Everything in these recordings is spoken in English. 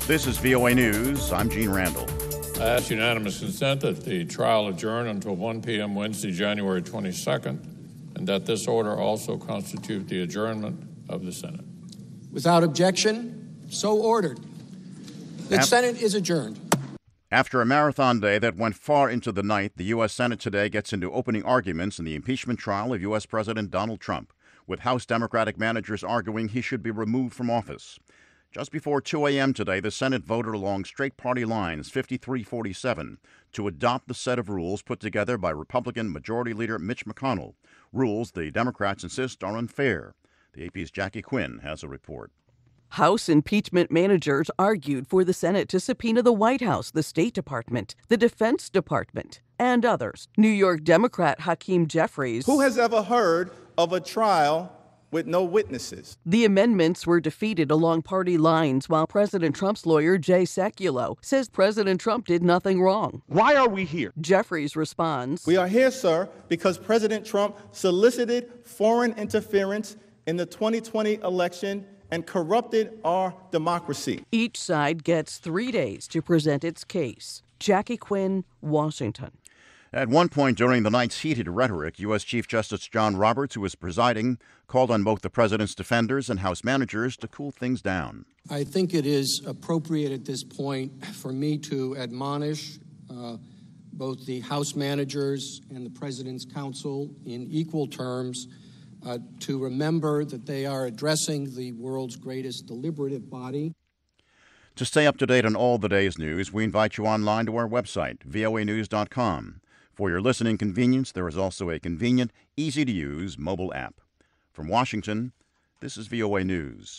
This is VOA News. I'm Gene Randall. I ask unanimous consent that the trial adjourn until 1 p.m. Wednesday, January 22nd, and that this order also constitute the adjournment of the Senate. Without objection, so ordered. The Senate is adjourned. After a marathon day that went far into the night, the U.S. Senate today gets into opening arguments in the impeachment trial of U.S. President Donald Trump, with House Democratic managers arguing he should be removed from office. Just before 2 a.m. today, the Senate voted along straight party lines, 53-47, to adopt the set of rules put together by Republican Majority Leader Mitch McConnell, rules the Democrats insist are unfair. The AP's Jackie Quinn has a report. House impeachment managers argued for the Senate to subpoena the White House, the State Department, the Defense Department, and others. New York Democrat Hakeem Jeffries. Who has ever heard of a trial with no witnesses? The amendments were defeated along party lines, while President Trump's lawyer, Jay Sekulow, says President Trump did nothing wrong. Why are we here? Jeffries responds, We are here, sir, because President Trump solicited foreign interference in the 2020 election and corrupted our democracy. Each side gets 3 days to present its case. Jackie Quinn, Washington. At one point during the night's heated rhetoric, U.S. Chief Justice John Roberts, who was presiding, called on both the president's defenders and House managers to cool things down. I think it is appropriate at this point for me to admonish both the House managers and the President's counsel in equal terms to remember that they are addressing the world's greatest deliberative body. To stay up to date on all the day's news, we invite you online to our website, voanews.com. For your listening convenience, there is also a convenient, easy-to-use mobile app. From Washington, this is VOA News.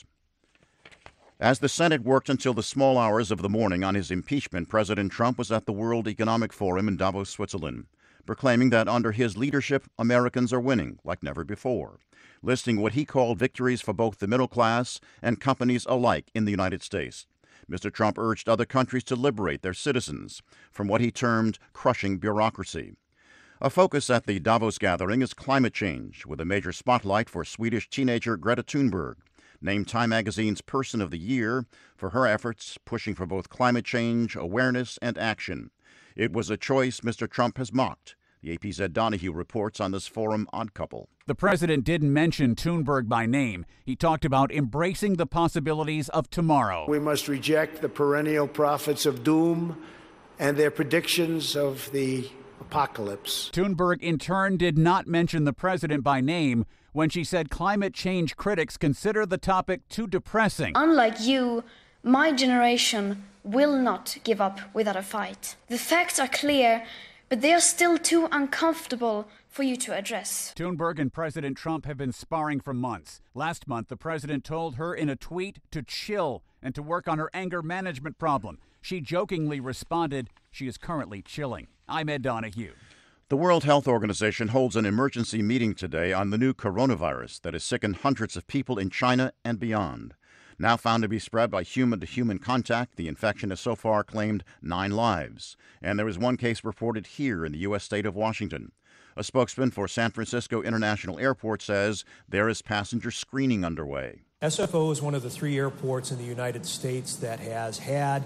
As the Senate worked until the small hours of the morning on his impeachment, President Trump was at the World Economic Forum in Davos, Switzerland, proclaiming that under his leadership, Americans are winning like never before, listing what he called victories for both the middle class and companies alike in the United States. Mr. Trump urged other countries to liberate their citizens from what he termed crushing bureaucracy. A focus at the Davos gathering is climate change, with a major spotlight for Swedish teenager Greta Thunberg, named Time magazine's Person of the Year for her efforts pushing for both climate change awareness and action. It was a choice Mr. Trump has mocked. The AP's Ed Donahue reports on this Forum Odd Couple. The president didn't mention Thunberg by name. He talked about embracing the possibilities of tomorrow. We must reject the perennial prophets of doom and their predictions of the apocalypse. Thunberg, in turn, did not mention the president by name when she said climate change critics consider the topic too depressing. Unlike you, my generation will not give up without a fight. The facts are clear, but they are still too uncomfortable for you to address. Thunberg and President Trump have been sparring for months. Last month, the president told her in a tweet to chill and to work on her anger management problem. She jokingly responded, she is currently chilling. I'm Ed Donahue. The World Health Organization holds an emergency meeting today on the new coronavirus that has sickened hundreds of people in China and beyond. Now found to be spread by human-to-human contact, the infection has so far claimed 9 lives. And there is one case reported here in the U.S. state of Washington. A spokesman for San Francisco International Airport says there is passenger screening underway. SFO is one of the 3 airports in the United States that has had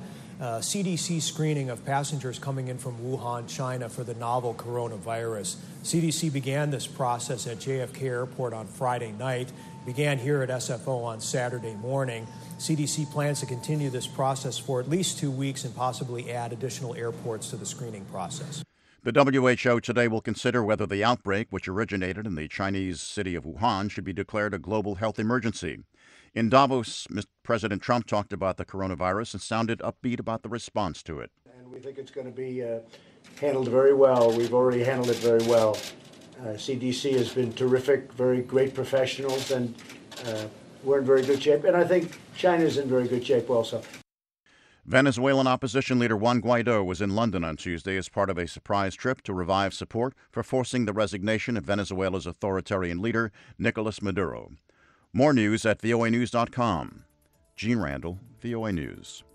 CDC screening of passengers coming in from Wuhan, China for the novel coronavirus. CDC began this process at JFK Airport on Friday night, began here at SFO on Saturday morning. CDC plans to continue this process for at least 2 weeks and possibly add additional airports to the screening process. The WHO today will consider whether the outbreak, which originated in the Chinese city of Wuhan, should be declared a global health emergency. In Davos, President Trump talked about the coronavirus and sounded upbeat about the response to it. And we think it's going to be handled very well. We've already handled it very well. CDC has been terrific, very great professionals, and we're in very good shape. And I think China's in very good shape also. Venezuelan opposition leader Juan Guaido was in London on Tuesday as part of a surprise trip to revive support for forcing the resignation of Venezuela's authoritarian leader, Nicolas Maduro. More news at voanews.com. Gene Randall, VOA News.